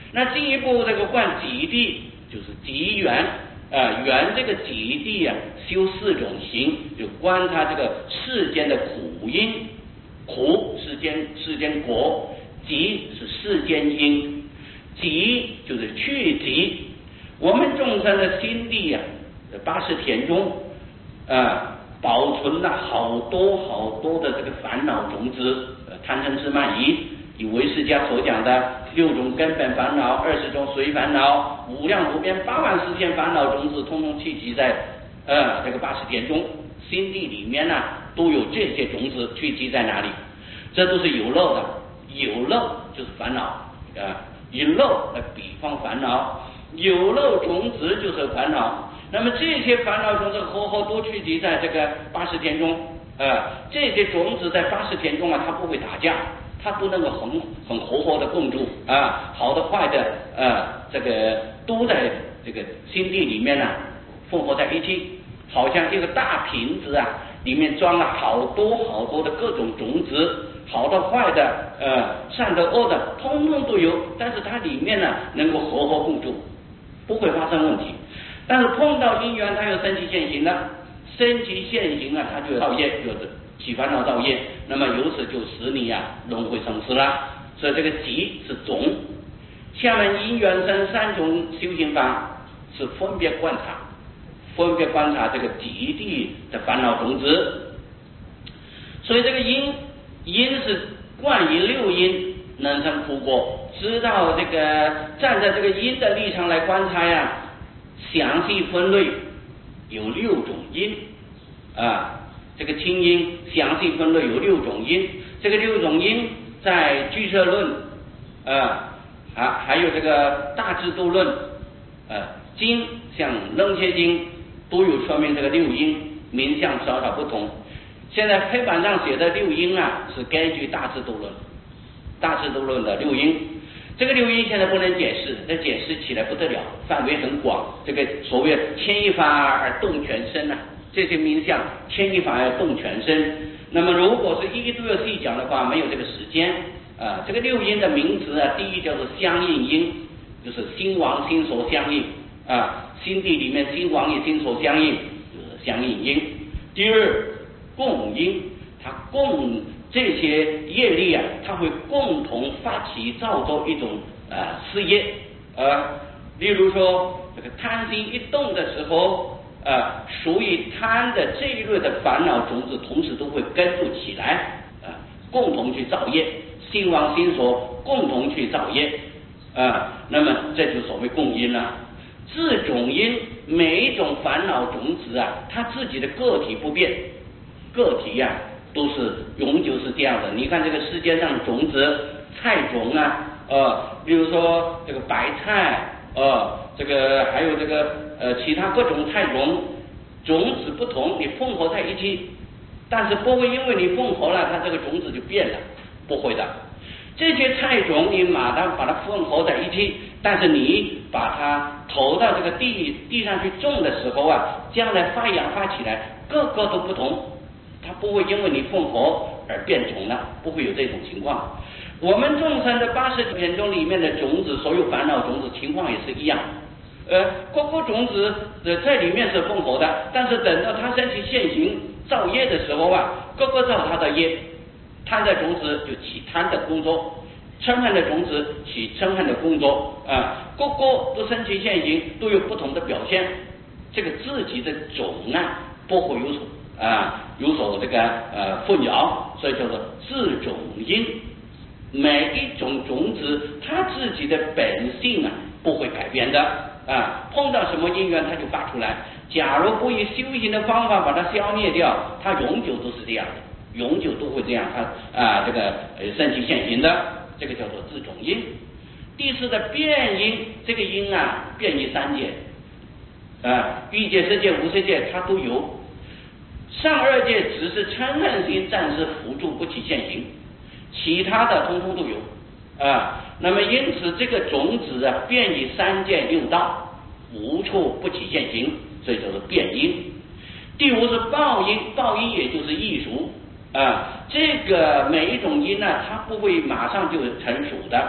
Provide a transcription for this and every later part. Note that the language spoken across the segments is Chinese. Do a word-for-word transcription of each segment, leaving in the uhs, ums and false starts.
那进一步这个观极地，就是极缘啊，缘这个极地啊，修四种行，就观察这个世间的苦因，苦世间世间果，极是世间因，极就是去极。我们众生的心地啊，八识田中啊，保存了好多好多的这个烦恼种子，呃，贪嗔痴慢疑。以唯识家所讲的六种根本烦恼、二十种随烦恼、无量无边八万四千烦恼种子，通通聚集在呃这个八识田中，心地里面呢、啊、都有这些种子聚集在哪里？这都是有漏的，有漏就是烦恼啊，以漏来比方烦恼，有漏种子就是烦恼。那么这些烦恼种子活活都聚集在这个八识田中，呃，这些种子在八识田中啊，它不会打架。它都能够很很活活的共住啊，好的坏的呃，这个都在这个心地里面呢、啊、混合在一起，好像一个大瓶子啊，里面装了好多好多的各种种子，好的坏的呃，善的恶的，通通都有，但是它里面呢能够活活共住，不会发生问题。但是碰到因缘，它有升起现行的，升起现行啊，它就有造业，有的起烦恼造业，那么由此就使你啊轮回生死了。所以这个极是种，下面因缘生三种修行法是分别观察，分别观察这个极地的烦恼种子。所以这个因因是观于六因能生苦果，知道这个站在这个因的立场来观察呀，详细分类有六种因啊。这个清因详细分类有六种因，这个六种因在俱舍论啊，还还有这个大智度论呃经，像楞伽经都有说明这个六因，名相少少不同。现在黑板上写的六因啊，是根据大智度论，大智度论的六因。这个六因现在不能解释，这解释起来不得了，范围很广。这个所谓牵一发而动全身啊。这些名相牵一发要动全身，那么如果是一一都要细讲的话，没有这个时间啊。这个六因的名词啊，第一叫做相应因，就是心王心所相应啊，心地里面心王与心所相应，就是相应因。第二共因，它共这些业力啊，它会共同发起造作一种啊事业啊，例如说这个贪心一动的时候。呃，属于贪的这一类的烦恼种子，同时都会跟住起来，呃，共同去造业，心王心所共同去造业，啊、呃，那么这就所谓共因了。自种因，每一种烦恼种子啊，它自己的个体不变，个体呀、啊、都是永久是这样的。你看这个世界上的种子，菜种啊，呃，比如说这个白菜，呃，这个还有这个。呃，其他各种菜种种子不同，你混合在一起，但是不会因为你混合了，它这个种子就变了，不会的。这些菜种你马上把它混合在一起，但是你把它投到这个地地上去种的时候啊，将来发芽发起来，个个都不同，它不会因为你混合而变种了，不会有这种情况。我们众生的八识田中里面的种子，所有烦恼种子情况也是一样。呃，各个种子呃在里面是混合的，但是等到它升起现行造业的时候啊，各个造它的业，贪的种子就起贪的工作，嗔恨的种子起嗔恨的工作啊，各个都升起现行，都有不同的表现。这个自己的种啊，不会有所啊有所这个呃混淆，所以叫做自种因。每一种种子，它自己的本性啊不会改变的。啊，碰到什么因缘它就发出来。假如不以修行的方法把它消灭掉，它永久都是这样的，永久都会这样。它啊，这个呃升起现行的，这个叫做自种因。第四的变因，这个因啊，变于三界啊，欲界、色界、无色界它都有。上二界只是嗔恨心暂时辅助不起现行，其他的通通都有。啊，那么因此这个种子啊，变于三界六道，无处不起现行，所以叫做变因。第五是报因，报因也就是艺术啊，这个每一种因呢、啊，它不会马上就成熟的，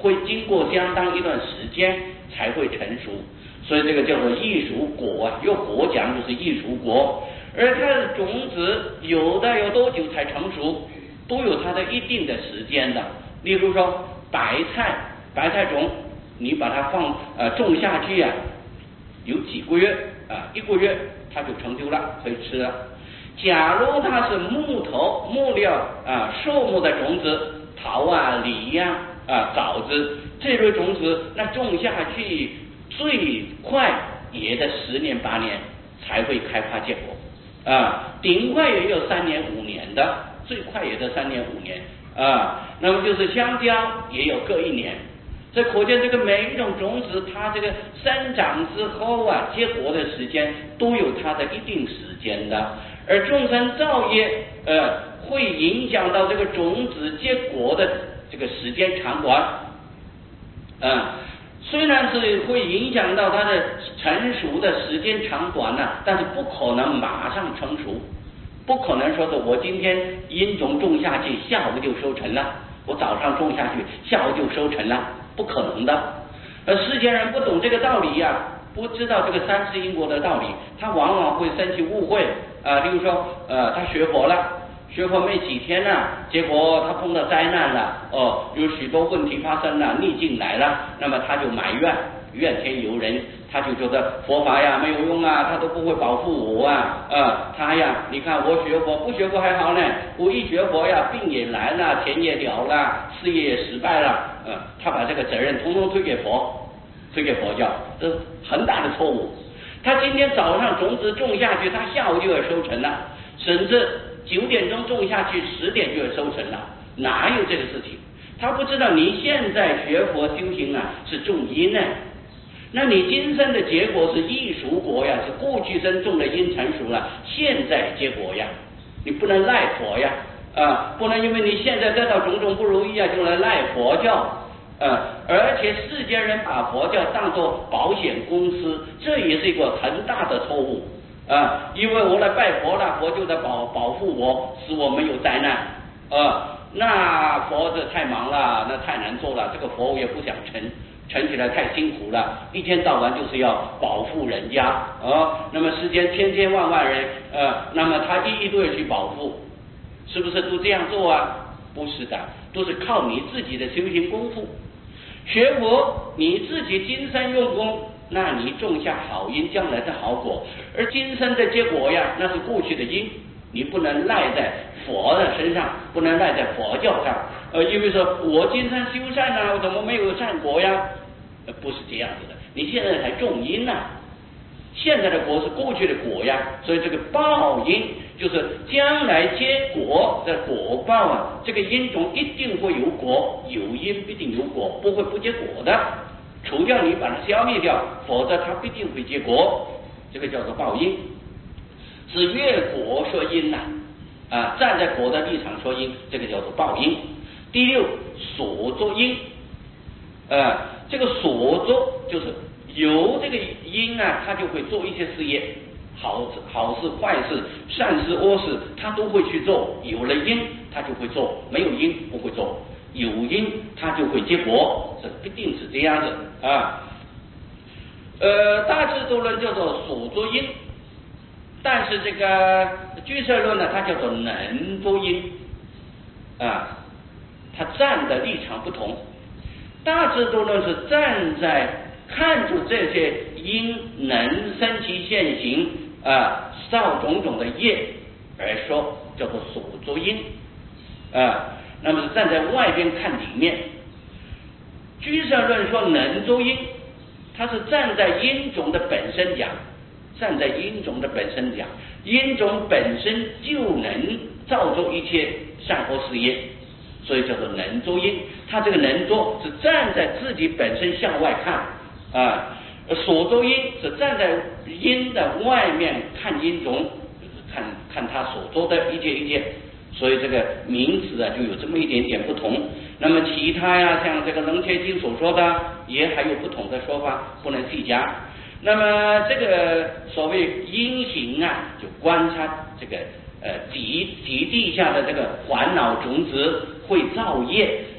会经过相当一段时间才会成熟，所以这个叫做异熟果啊，用果讲就是异熟果。而它的种子有的有多久才成熟，都有它的一定的时间的。例如说白菜，白菜种你把它放呃种下去啊，有几个月啊，一个月它就成熟了，可以吃了。假如它是木头木料啊，树木的种子，桃啊、梨呀、啊、啊枣子这类种子，那种下去最快也得十年八年才会开花结果啊，顶快也有三年五年的，最快也得三年五年啊。那么就是香蕉也有各一年。这可见这个每一种种子它这个生长之后啊，结果的时间都有它的一定时间的。而众生造业呃会影响到这个种子结果的这个时间长短啊，虽然是会影响到它的成熟的时间长短呢、啊，但是不可能马上成熟，不可能说是我今天因种种下去，下午就收成了，我早上种下去，下午就收成了，不可能的。而世间人不懂这个道理呀、啊，不知道这个三世因果的道理，他往往会生起误会啊。例如说，呃，他学佛了，学佛没几天呢、啊，结果他碰到灾难了，哦，有许多问题发生了，逆境来了，那么他就埋怨，怨天尤人，他就觉得佛法呀没有用啊，他都不会保护我啊，啊，他呀，你看我学佛，不学佛还好呢，我一学佛呀，病也来了，钱也了了，事业也失败了，嗯、啊，他把这个责任统统推给佛。推给佛教，这是很大的错误。他今天早上种子种下去，他下午就要收成了，甚至九点钟种下去，十点就要收成了，哪有这个事情？他不知道你现在学佛修行啊是种因呢，那你今生的结果是异熟果呀，是过去生种的因成熟了，现在结果呀，你不能赖佛呀，啊，不能因为你现在得到种种不如意啊，就来赖佛教。呃，而且世间人把佛教当作保险公司，这也是一个很大的错误啊！因为我来拜佛了，佛就在保保护我，使我没有灾难啊。那佛这太忙了，那太难做了，这个佛我也不想成，成起来太辛苦了，一天到晚就是要保护人家啊。那么世间千千万万人，呃，那么他一一都要去保护，是不是都这样做啊？不是的，都是靠你自己的修行功夫。学佛你自己今生用功，那你种下好因，将来的好果。而今生的结果呀，那是过去的因，你不能赖在佛的身上，不能赖在佛教上。呃，因为说我今生修善啊，我怎么没有善果呀？呃，不是这样子的，你现在才种因啊，现在的果是过去的果呀，所以这个报因就是将来结果的果报啊，这个因种一定会有果，有因必定有果，不会不结果的，除掉你把它消灭掉，否则它必定会结果，这个叫做报因，是越果说因呐、啊，啊，站在果的立场说因，这个叫做报因。第六，所作因，呃，这个所作就是有这个因啊，他就会做一些事业，好好事坏事，善事恶事，他都会去做。有了因，他就会做；没有因，不会做。有因，他就会结果，这必定是这样子啊。呃，大智度论叫做所作因，但是这个俱舍论呢，它叫做能作因啊，它站的立场不同。大智度论是站在看出这些因能生其现行啊，造种种的业而说，叫做所作因啊。那么是站在外边看里面。俱舍论说能作因，它是站在因种的本身讲，站在因种的本身讲，因种本身就能造作一切善恶事业，所以叫做能作因。它这个能作是站在自己本身向外看啊，所作因是站在因的外面看因种，就是看看他所做的一切一切，所以这个名词啊就有这么一点点不同。那么其他呀，像这个楞伽经所说的，也还有不同的说法，不能细讲。那么这个所谓因行啊，就观察这个呃极极地下的这个烦恼种子会造业，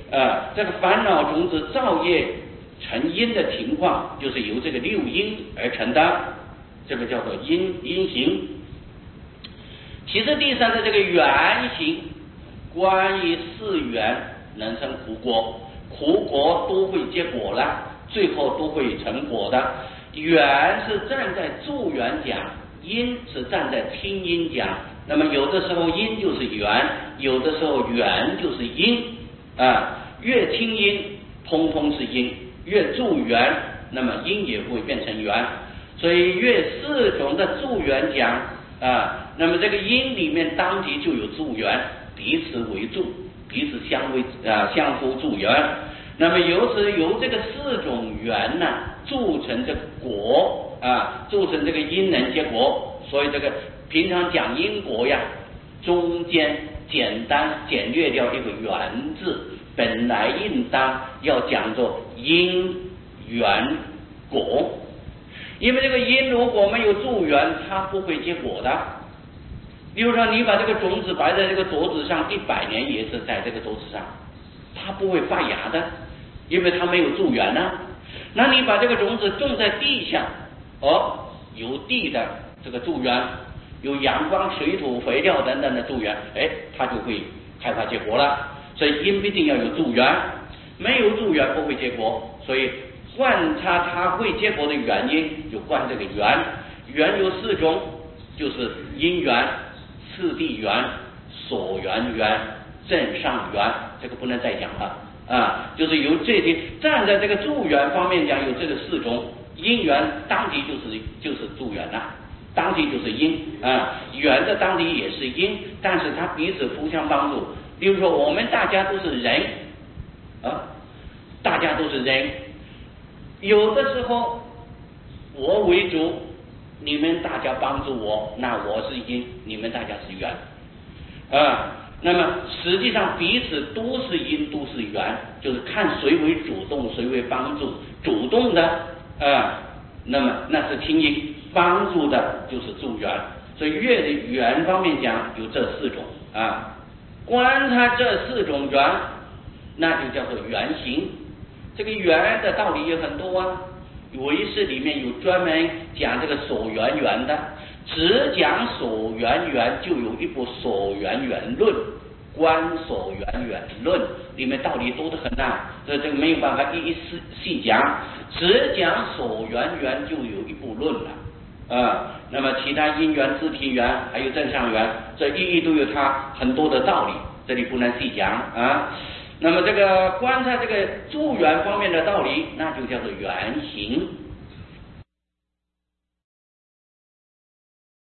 呃这个烦恼种子造业成因的情况，就是由这个六因而成的，这个叫做因因行。其实地上的这个缘行，关于四缘能生苦果，苦果都会结果了，最后都会成果的。缘是站在助缘讲，因是站在听因讲。那么有的时候因就是缘，有的时候缘就是因啊。越听因，通通是因；越助缘，那么因也会变成缘。所以越四种的助缘讲啊，那么这个因里面当即就有助缘，彼此为助，彼此相为啊相互助缘。那么由此由这个四种缘呢，铸成这个果啊，铸成这个因能结果。所以这个平常讲因果呀，中间简单简略掉一个缘字，本来应当要讲作因缘果。因为这个因如果没有助缘，它不会结果的。例如说，你把这个种子摆在这个桌子上，一百年也是在这个桌子上，它不会发芽的，因为它没有助缘啊。那你把这个种子种在地下，哦，有地的这个助缘，有阳光、水土、肥料等等的助缘，哎，它就会开花结果了。所以因必定要有助缘，没有助缘不会结果。所以观察它会结果的原因，就观这个缘。缘有四种，就是因缘、次第缘、所缘缘、正上缘，这个不能再讲了啊。就是由这些站在这个助缘方面讲，有这个四种。因缘当即就是就是助缘了，当即就是因啊。缘的当即也是因，但是它彼此互相帮助。比如说我们大家都是人啊，大家都是人，有的时候我为主，你们大家帮助我，那我是因，你们大家是缘啊。那么实际上彼此都是因，都是缘，就是看谁为主动，谁为帮助。主动的啊，那么那是听因，帮助的就是助缘。所以乐的缘方面讲有这四种啊。观察这四种缘，那就叫做缘行。这个缘的道理有很多啊，唯识里面有专门讲这个所缘缘的，只讲所缘缘就有一部所缘缘论，观所缘缘论，里面道理多得很呐，所以这个没有办法一一细细讲，只讲所缘缘就有一部论了啊。那么其他因缘、自体缘还有正上缘，这一一都有它很多的道理，这里不能细讲啊。那么这个观察这个助缘方面的道理，那就叫做缘行